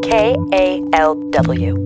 KALW.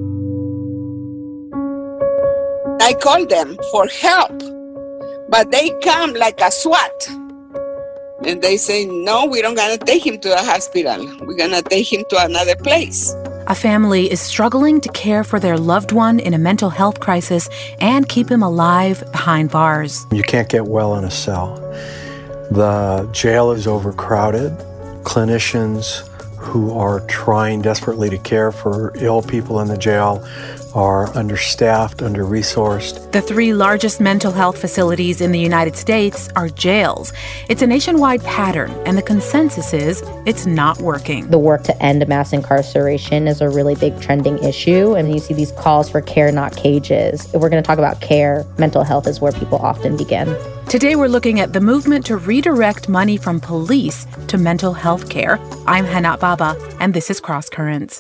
I call them for help, but they come like a SWAT. And they say, no, we don't gonna take him to the hospital. We're gonna take him to another place. A family is struggling to care for their loved one in a mental health crisis and keep him alive behind bars. You can't get well in a cell. The jail is overcrowded. Clinicians who are trying desperately to care for ill people in the jail are understaffed, under-resourced. The 3 largest mental health facilities in the United States are jails. It's a nationwide pattern, and the consensus is it's not working. The work to end mass incarceration is a really big trending issue, and you see these calls for care, not cages. If we're going to talk about care, mental health is where people often begin. Today, we're looking at the movement to redirect money from police to mental health care. I'm Hanat Baba, and this is Cross Currents.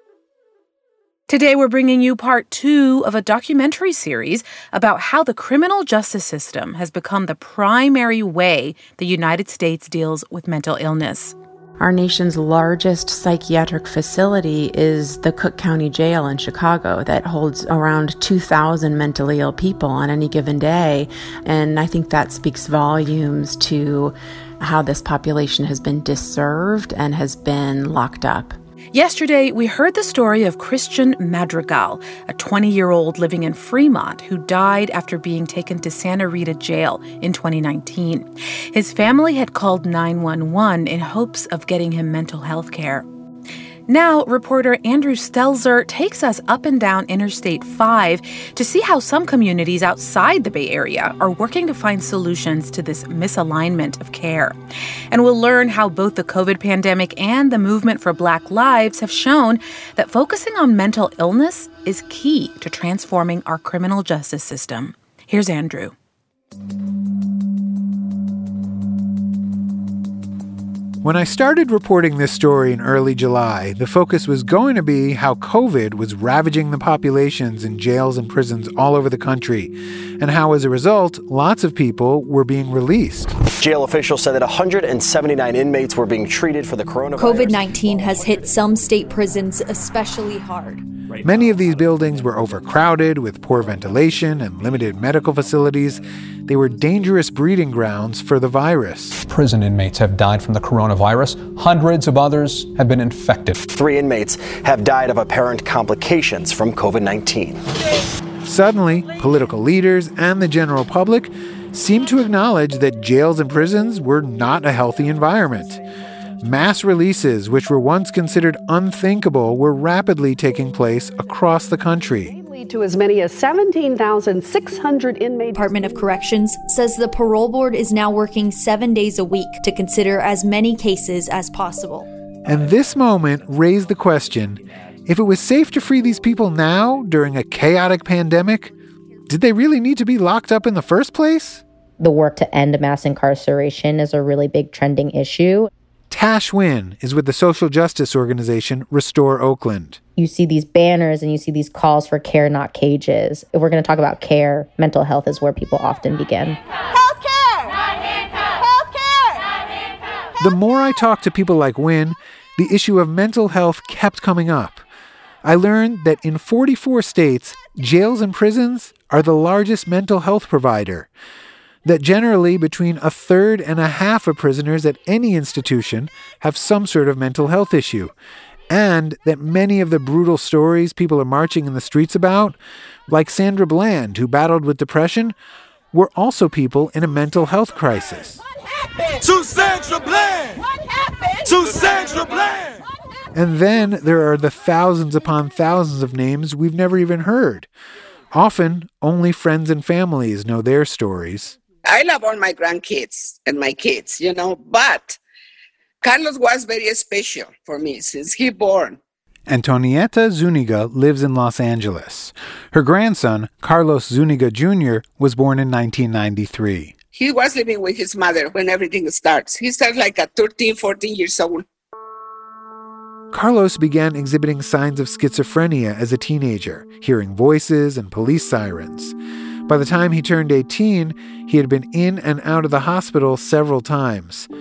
Today, we're bringing you part 2 of a documentary series about how the criminal justice system has become the primary way the United States deals with mental illness. Our nation's largest psychiatric facility is the Cook County Jail in Chicago that holds around 2,000 mentally ill people on any given day. And I think that speaks volumes to how this population has been disserved and has been locked up. Yesterday, we heard the story of Christian Madrigal, a 20-year-old living in Fremont who died after being taken to Santa Rita Jail in 2019. His family had called 911 in hopes of getting him mental health care. Now, reporter Andrew Stelzer takes us up and down Interstate 5 to see how some communities outside the Bay Area are working to find solutions to this misalignment of care. And we'll learn how both the COVID pandemic and the movement for Black lives have shown that focusing on mental illness is key to transforming our criminal justice system. Here's Andrew. When I started reporting this story in early July, the focus was going to be how COVID was ravaging the populations in jails and prisons all over the country, and how, as a result, lots of people were being released. Jail officials said that 179 inmates were being treated for the coronavirus. COVID-19 has hit some state prisons especially hard. Many of these buildings were overcrowded with poor ventilation and limited medical facilities. They were dangerous breeding grounds for the virus. Prison inmates have died from the coronavirus. Hundreds of others have been infected. 3 inmates have died of apparent complications from COVID-19. Suddenly, political leaders and the general public seemed to acknowledge that jails and prisons were not a healthy environment. Mass releases, which were once considered unthinkable, were rapidly taking place across the country. Lead to as many as 17,600 inmates. Department of Corrections says the parole board is now working 7 days a week to consider as many cases as possible. And this moment raised the question, if it was safe to free these people now during a chaotic pandemic, did they really need to be locked up in the first place? The work to end mass incarceration is a really big trending issue. Tash Wynn is with the social justice organization Restore Oakland. You see these banners and you see these calls for care, not cages. If we're going to talk about care, mental health is where people often begin. Healthcare! Healthcare! The more I talked to people like Wynn, the issue of mental health kept coming up. I learned that in 44 states, jails and prisons are the largest mental health provider. That generally between a third and a half of prisoners at any institution have some sort of mental health issue, and that many of the brutal stories people are marching in the streets about, like Sandra Bland, who battled with depression, were also people in a mental health crisis. What happened to Sandra Bland? What happened to Sandra Bland? And then there are the thousands upon thousands of names we've never even heard. Often, only friends and families know their stories. I love all my grandkids and my kids, but Carlos was very special for me since he born. Antonieta Zuniga lives in Los Angeles. Her grandson, Carlos Zuniga Jr., was born in 1993. He was living with his mother when everything starts. He starts like at 13, 14 years old. Carlos began exhibiting signs of schizophrenia as a teenager, hearing voices and police sirens. By the time he turned 18, he had been in and out of the hospital several times.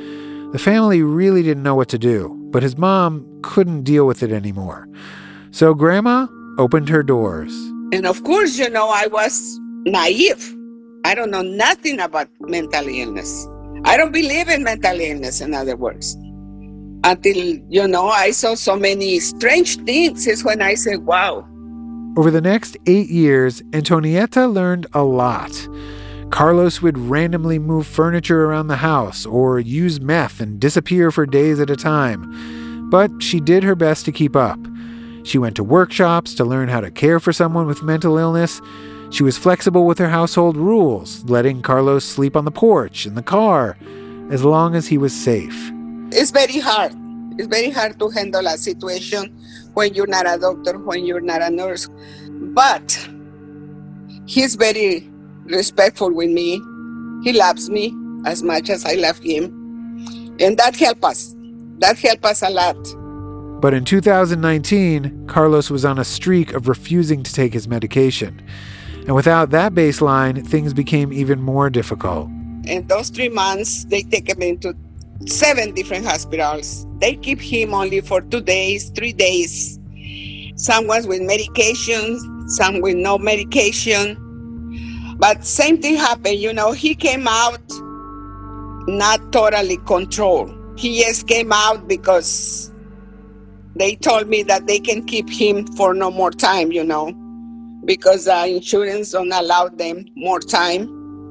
The family really didn't know what to do, but his mom couldn't deal with it anymore. So Grandma opened her doors. And of course, I was naive. I don't know nothing about mental illness. I don't believe in mental illness, in other words. Until, I saw so many strange things is when I said, wow. Over the next 8 years, Antonietta learned a lot. Carlos would randomly move furniture around the house or use meth and disappear for days at a time. But she did her best to keep up. She went to workshops to learn how to care for someone with mental illness. She was flexible with her household rules, letting Carlos sleep on the porch, in the car, as long as he was safe. It's very hard. It's very hard to handle a situation when you're not a doctor, when you're not a nurse. But he's very respectful with me. He loves me as much as I love him. And that helps us. That helps us a lot. But in 2019, Carlos was on a streak of refusing to take his medication. And without that baseline, things became even more difficult. In those 3 months, they take him into 7 different hospitals. They keep him only for 2 days, 3 days. Some was with medication, some with no medication. But same thing happened, he came out not totally controlled. He just came out because they told me that they can keep him for no more time, because the insurance don't allow them more time.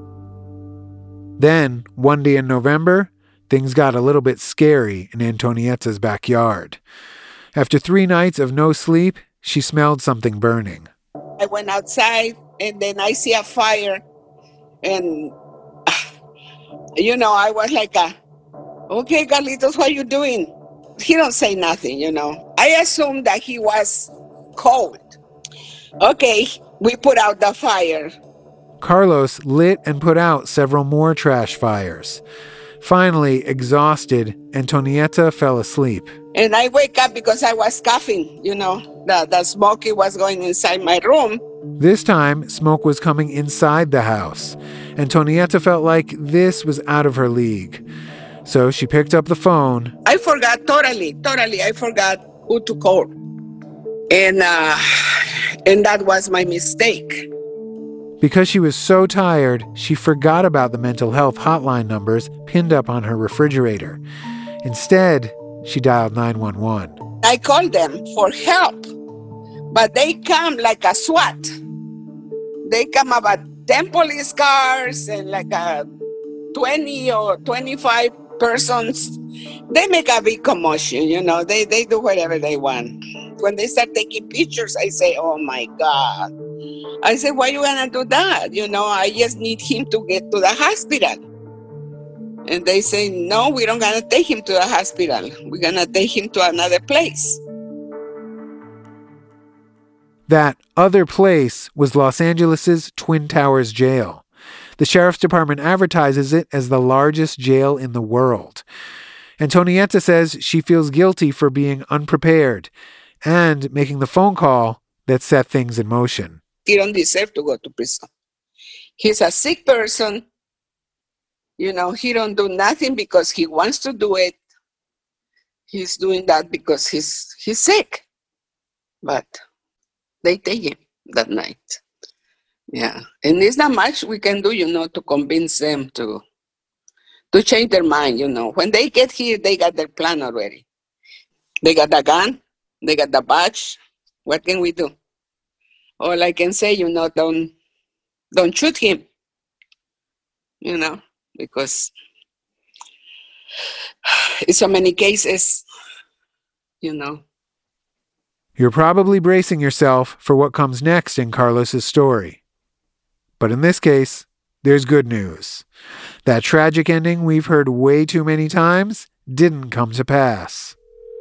Then, one day in November, things got a little bit scary in Antonietta's backyard. After 3 nights of no sleep, she smelled something burning. I went outside, and then I see a fire, and, I was like, okay, Carlitos, what are you doing? He don't say nothing, I assumed that he was cold. Okay, we put out the fire. Carlos lit and put out several more trash fires. Finally, exhausted, Antonietta fell asleep. And I wake up because I was coughing, the smoke was going inside my room. This time, smoke was coming inside the house. Antonietta felt like this was out of her league. So she picked up the phone. I forgot totally, I forgot who to call. And that was my mistake. Because she was so tired, she forgot about the mental health hotline numbers pinned up on her refrigerator. Instead, she dialed 911. I called them for help, but they come like a SWAT. They come about 10 police cars and like 20 or 25 persons. They make a big commotion, they do whatever they want. When they start taking pictures, I say, oh my God. I said, why you gonna do that? I just need him to get to the hospital. And they say, no, we don't gonna take him to the hospital. We're gonna take him to another place. That other place was Los Angeles' Twin Towers Jail. The sheriff's department advertises it as the largest jail in the world. Antonietta says she feels guilty for being unprepared and making the phone call that set things in motion. He don't deserve to go to prison. He's a sick person. He don't do nothing because he wants to do it. He's doing that because he's sick. But they take him that night. Yeah. And there's not much we can do, to convince them to change their mind, When they get here, they got their plan already. They got the gun. They got the badge. What can we do? All I can say, don't shoot him. Because in so many cases, You're probably bracing yourself for what comes next in Carlos's story. But in this case, there's good news. That tragic ending we've heard way too many times didn't come to pass.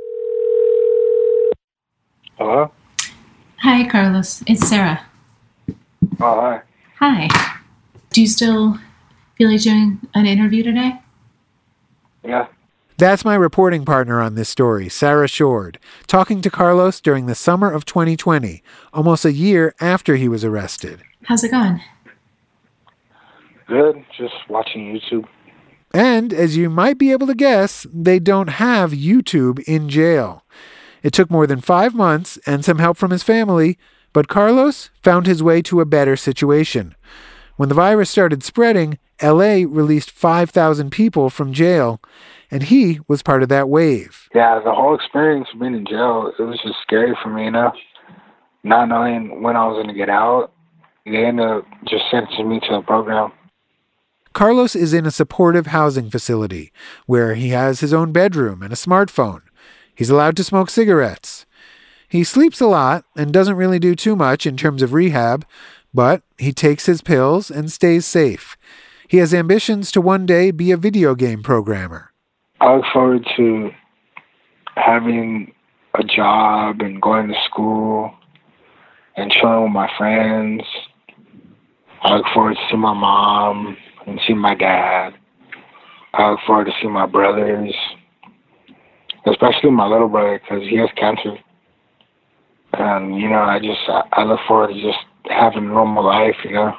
Hello? Hi, Carlos. It's Sarah. Oh, hi. Hi. Do you still feel like doing an interview today? Yeah. That's my reporting partner on this story, Sarah Shord, talking to Carlos during the summer of 2020, almost a year after he was arrested. How's it going? Good. Just watching YouTube. And as you might be able to guess, they don't have YouTube in jail. It took more than 5 months and some help from his family, but Carlos found his way to a better situation. When the virus started spreading, LA released 5,000 people from jail, and he was part of that wave. Yeah, the whole experience of being in jail, it was just scary for me, not knowing when I was going to get out. They ended up just sentencing me to a program. Carlos is in a supportive housing facility where he has his own bedroom and a smartphone. He's allowed to smoke cigarettes. He sleeps a lot and doesn't really do too much in terms of rehab, but he takes his pills and stays safe. He has ambitions to one day be a video game programmer. I look forward to having a job and going to school and chilling with my friends. I look forward to seeing my mom and seeing my dad. I look forward to seeing my brothers, especially my little brother because he has cancer. And, I look forward to just having a normal life,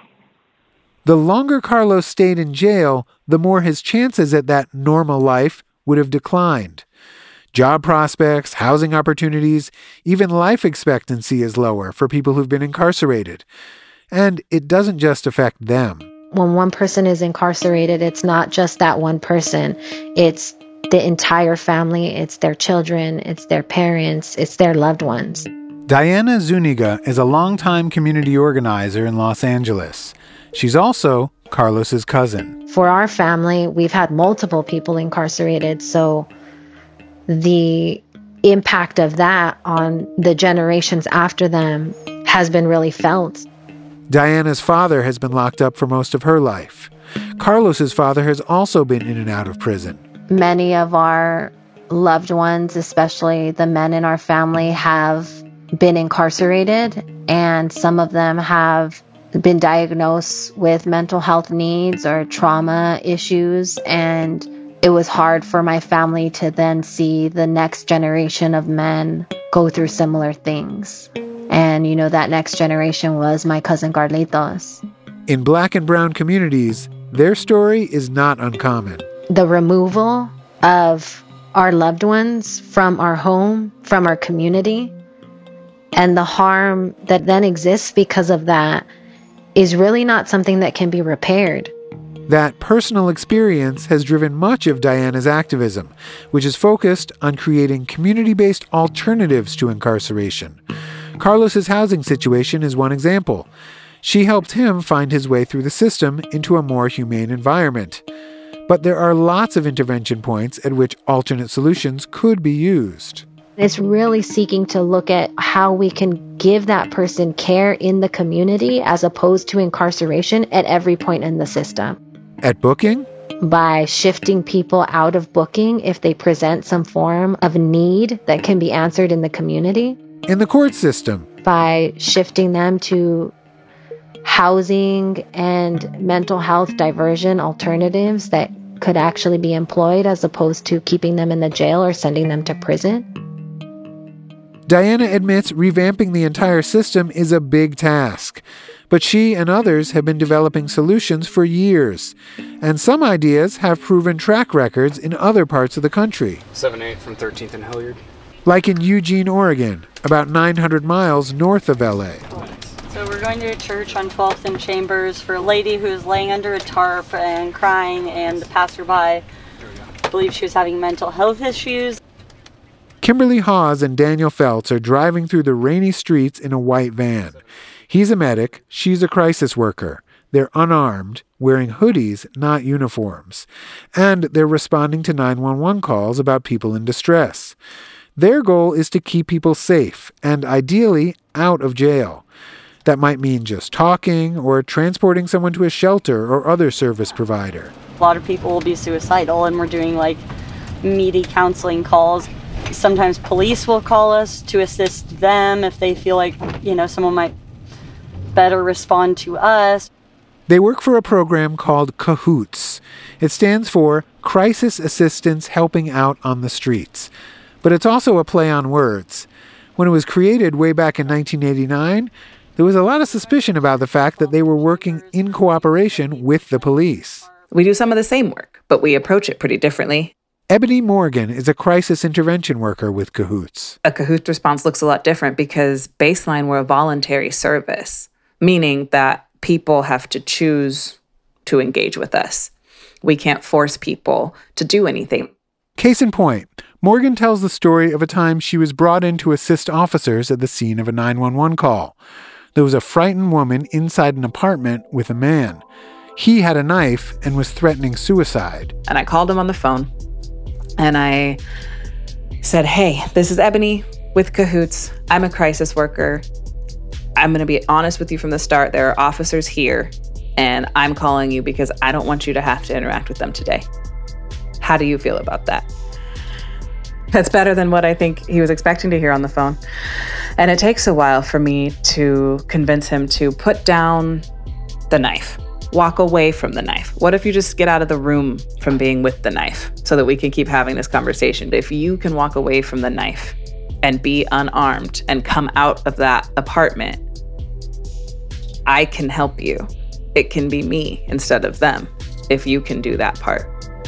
The longer Carlos stayed in jail, the more his chances at that normal life would have declined. Job prospects, housing opportunities, even life expectancy is lower for people who've been incarcerated. And it doesn't just affect them. When one person is incarcerated, it's not just that one person. It's the entire family, it's their children, it's their parents, it's their loved ones. Diana Zuniga is a longtime community organizer in Los Angeles. She's also Carlos's cousin. For our family, we've had multiple people incarcerated, so the impact of that on the generations after them has been really felt. Diana's father has been locked up for most of her life. Carlos's father has also been in and out of prison. Many of our loved ones, especially the men in our family, have been incarcerated, and some of them have been diagnosed with mental health needs or trauma issues, and it was hard for my family to then see the next generation of men go through similar things. And, that next generation was my cousin Carlitos. In Black and brown communities, their story is not uncommon. The removal of our loved ones from our home, from our community, and the harm that then exists because of that is really not something that can be repaired. That personal experience has driven much of Diana's activism, which is focused on creating community-based alternatives to incarceration. Carlos's housing situation is one example. She helped him find his way through the system into a more humane environment. But there are lots of intervention points at which alternate solutions could be used. It's really seeking to look at how we can give that person care in the community as opposed to incarceration at every point in the system. At booking? By shifting people out of booking if they present some form of need that can be answered in the community. In the court system? By shifting them to housing and mental health diversion alternatives that could actually be employed as opposed to keeping them in the jail or sending them to prison. Diana admits revamping the entire system is a big task, but she and others have been developing solutions for years, and some ideas have proven track records in other parts of the country. 7-8 from 13th and Hilliard. Like in Eugene, Oregon, about 900 miles north of LA. So we're going to a church on 12th and Chambers for a lady who's laying under a tarp and crying, and the passerby believed she was having mental health issues. Kimberly Hawes and Daniel Feltz are driving through the rainy streets in a white van. He's a medic, she's a crisis worker. They're unarmed, wearing hoodies, not uniforms. And they're responding to 911 calls about people in distress. Their goal is to keep people safe and ideally out of jail. That might mean just talking or transporting someone to a shelter or other service provider. A lot of people will be suicidal, and we're doing meaty counseling calls. Sometimes police will call us to assist them if they feel like, someone might better respond to us. They work for a program called CAHOOTS. It stands for Crisis Assistance Helping Out on the Streets. But it's also a play on words. When it was created way back in 1989, there was a lot of suspicion about the fact that they were working in cooperation with the police. We do some of the same work, but we approach it pretty differently. Ebony Morgan is a crisis intervention worker with Cahoots. A Cahoots response looks a lot different because baseline, we're a voluntary service, meaning that people have to choose to engage with us. We can't force people to do anything. Case in point, Morgan tells the story of a time she was brought in to assist officers at the scene of a 911 call. There was a frightened woman inside an apartment with a man. He had a knife and was threatening suicide. And I called him on the phone. And I said, hey, this is Ebony with Cahoots. I'm a crisis worker. I'm going to be honest with you from the start. There are officers here, and I'm calling you because I don't want you to have to interact with them today. How do you feel about that? That's better than what I think he was expecting to hear on the phone. And it takes a while for me to convince him to put down the knife. Walk away from the knife. What if you just get out of the room from being with the knife so that we can keep having this conversation? If you can walk away from the knife and be unarmed and come out of that apartment, I can help you. It can be me instead of them if you can do that part.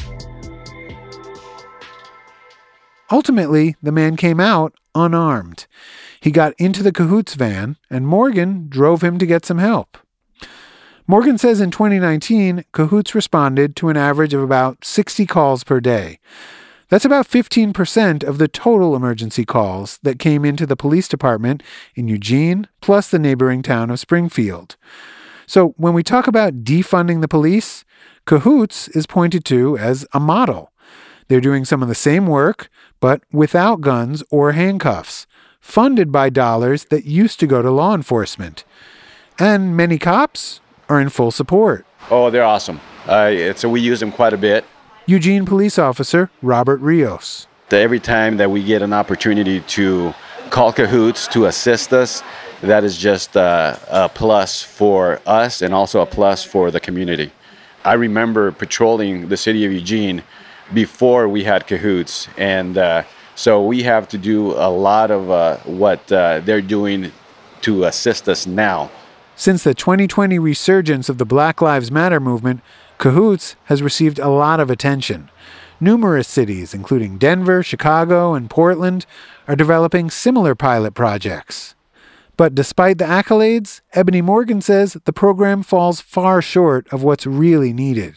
Ultimately, the man came out unarmed. He got into the Cahoots van, and Morgan drove him to get some help. Morgan says in 2019, Cahoots responded to an average of about 60 calls per day. That's about 15% of the total emergency calls that came into the police department in Eugene, plus the neighboring town of Springfield. So when we talk about defunding the police, Cahoots is pointed to as a model. They're doing some of the same work, but without guns or handcuffs, funded by dollars that used to go to law enforcement. And many cops are in full support. Oh, they're awesome. So we use them quite a bit. Eugene police officer Robert Rios. Every time that we get an opportunity to call Cahoots to assist us, that is just a plus for us and also a plus for the community. I remember patrolling the city of Eugene before we had Cahoots, and so we have to do a lot of what they're doing to assist us now. Since the 2020 resurgence of the Black Lives Matter movement, Cahoots has received a lot of attention. Numerous cities, including Denver, Chicago, and Portland, are developing similar pilot projects. But despite the accolades, Ebony Morgan says the program falls far short of what's really needed.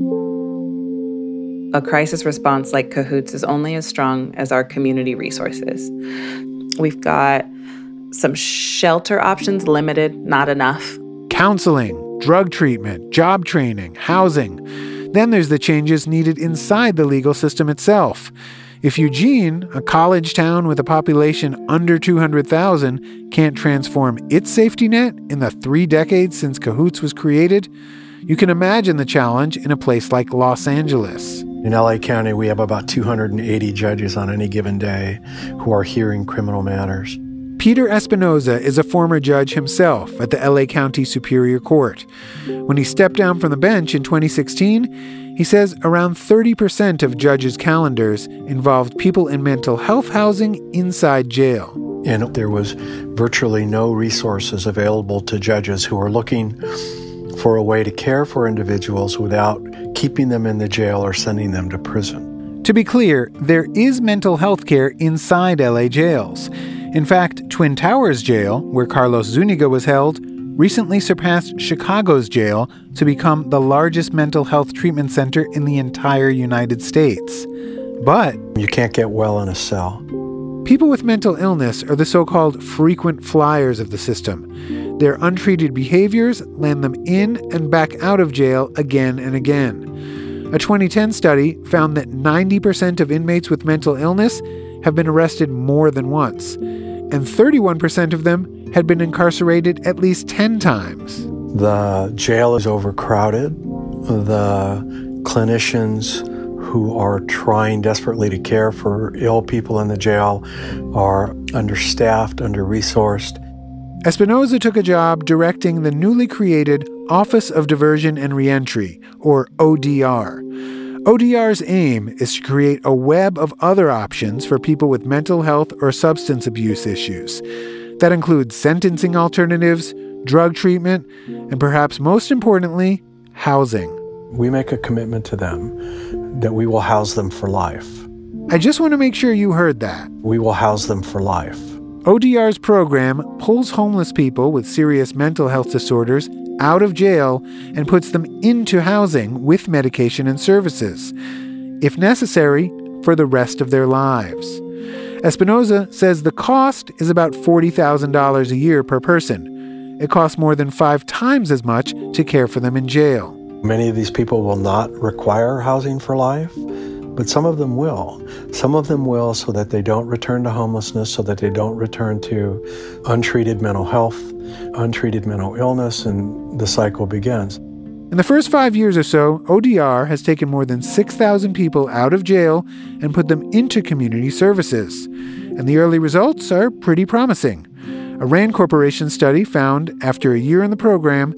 A crisis response like Cahoots is only as strong as our community resources. We've got some shelter options, limited, not enough. Counseling, drug treatment, job training, housing. Then there's the changes needed inside the legal system itself. If Eugene, a college town with a population under 200,000, can't transform its safety net in the 3 decades since Cahoots was created, you can imagine the challenge in a place like Los Angeles. In LA County, we have about 280 judges on any given day who are hearing criminal matters. Peter Espinoza is a former judge himself at the LA County Superior Court. When he stepped down from the bench in 2016, he says around 30% of judges' calendars involved people in mental health housing inside jail. And there was virtually no resources available to judges who are looking for a way to care for individuals without keeping them in the jail or sending them to prison. To be clear, there is mental health care inside LA jails. In fact, Twin Towers Jail, where Carlos Zuniga was held, recently surpassed Chicago's jail to become the largest mental health treatment center in the entire United States. But you can't get well in a cell. People with mental illness are the so-called frequent flyers of the system. Their untreated behaviors land them in and back out of jail again and again. A 2010 study found that 90% of inmates with mental illness have been arrested more than once, and 31% of them had been incarcerated at least 10 times. The jail is overcrowded. The clinicians who are trying desperately to care for ill people in the jail are understaffed, under-resourced. Espinoza took a job directing the newly created Office of Diversion and Reentry, or ODR. ODR's aim is to create a web of other options for people with mental health or substance abuse issues. That includes sentencing alternatives, drug treatment, and perhaps most importantly, housing. We make a commitment to them that we will house them for life. I just want to make sure you heard that. We will house them for life. ODR's program pulls homeless people with serious mental health disorders out of jail and puts them into housing with medication and services, if necessary, for the rest of their lives. Espinoza says the cost is about $40,000 a year per person. It costs more than 5 times as much to care for them in jail. Many of these people will not require housing for life, but some of them will. Some of them will so that they don't return to homelessness, so that they don't return to untreated mental health, untreated mental illness, and the cycle begins. In the first 5 years or so, ODR has taken more than 6,000 people out of jail and put them into community services. And the early results are pretty promising. A RAND Corporation study found after a year in the program,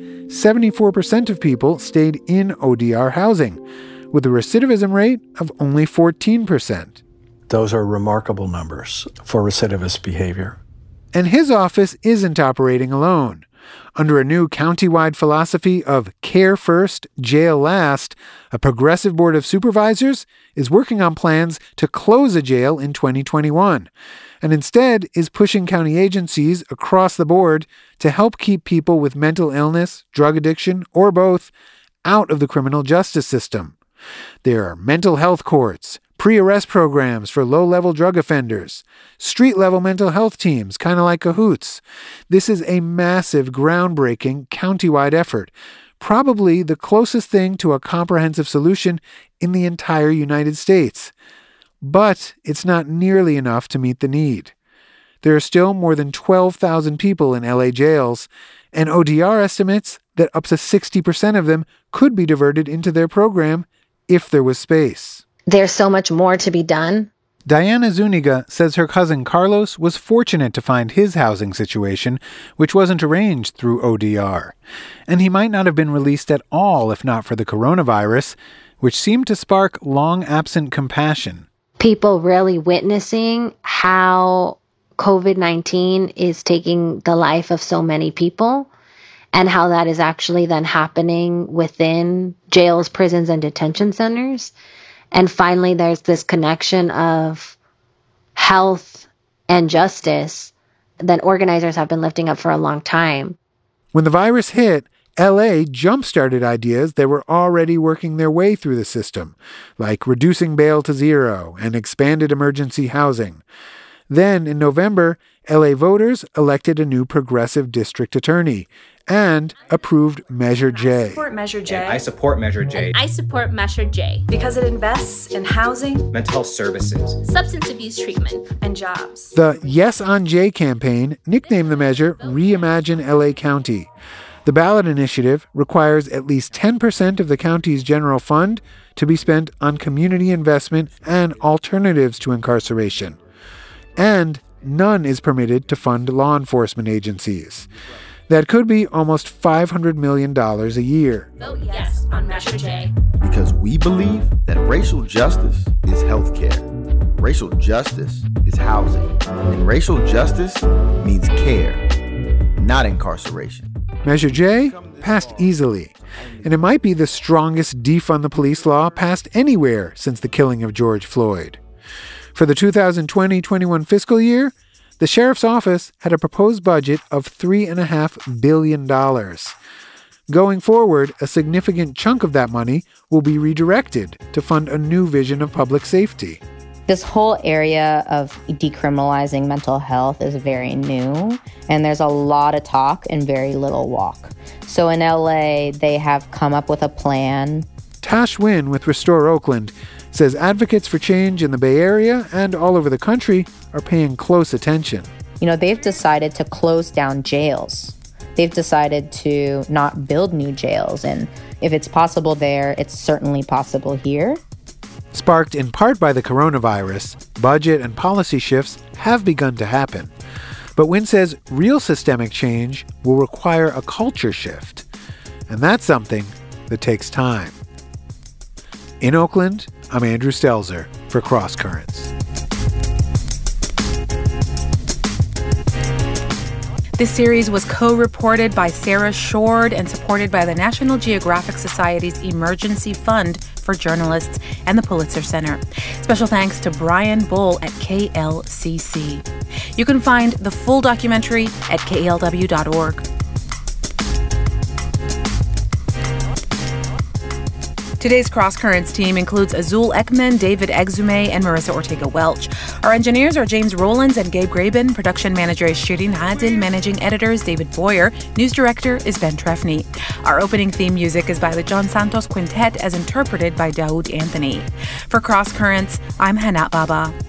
74% of people stayed in ODR housing, with a recidivism rate of only 14%. Those are remarkable numbers for recidivist behavior. And his office isn't operating alone. Under a new county-wide philosophy of care first, jail last, a progressive board of supervisors is working on plans to close a jail in 2021, and instead is pushing county agencies across the board to help keep people with mental illness, drug addiction, or both out of the criminal justice system. There are mental health courts, pre-arrest programs for low-level drug offenders, street-level mental health teams, kind of like Cahoots. This is a massive, groundbreaking, county-wide effort, probably the closest thing to a comprehensive solution in the entire United States. But it's not nearly enough to meet the need. There are still more than 12,000 people in LA jails, and ODR estimates that up to 60% of them could be diverted into their program if there was space. There's so much more to be done. Diana Zuniga says her cousin Carlos was fortunate to find his housing situation, which wasn't arranged through ODR. And he might not have been released at all if not for the coronavirus, which seemed to spark long-absent compassion. People really witnessing how COVID-19 is taking the life of so many people, and how that is actually then happening within jails, prisons, and detention centers. And finally, there's this connection of health and justice that organizers have been lifting up for a long time. When the virus hit, LA jump-started ideas that were already working their way through the system, like reducing bail to zero and expanded emergency housing. Then, in November, LA voters elected a new progressive district attorney and approved Measure J. I support Measure J. And I support Measure J. I support Measure J. Because it invests in housing, mental health services, substance abuse treatment, and jobs. The Yes on J campaign nicknamed the measure Reimagine LA County. The ballot initiative requires at least 10% of the county's general fund to be spent on community investment and alternatives to incarceration. And none is permitted to fund law enforcement agencies. That could be almost $500 million a year. Vote yes on Measure J. Because we believe that racial justice is healthcare, racial justice is housing, and racial justice means care, not incarceration. Measure J passed easily, and it might be the strongest defund the police law passed anywhere since the killing of George Floyd. For the 2020-21 fiscal year, the sheriff's office had a proposed budget of $3.5 billion. Going forward, a significant chunk of that money will be redirected to fund a new vision of public safety. This whole area of decriminalizing mental health is very new, and there's a lot of talk and very little walk. So in LA, they have come up with a plan. Tash Wynn with Restore Oakland says advocates for change in the Bay Area and all over the country are paying close attention. You know, they've decided to close down jails. They've decided to not build new jails. And if it's possible there, it's certainly possible here. Sparked in part by the coronavirus, budget and policy shifts have begun to happen. But Wynn says real systemic change will require a culture shift. And that's something that takes time. In Oakland, I'm Andrew Stelzer for Cross Currents. This series was co-reported by Sarah Shord and supported by the National Geographic Society's Emergency Fund for Journalists and the Pulitzer Center. Special thanks to Brian Bull at KLCC. You can find the full documentary at KALW.org. Today's Cross Currents team includes Azul Ekman, David Exume, and Marissa Ortega-Welch. Our engineers are James Rowlands and Gabe Graben. Production manager is Shirin Adil. Managing editor is David Boyer. News director is Ben Trefny. Our opening theme music is by the John Santos Quintet as interpreted by Daoud Anthony. For Cross Currents, I'm Hannah Baba.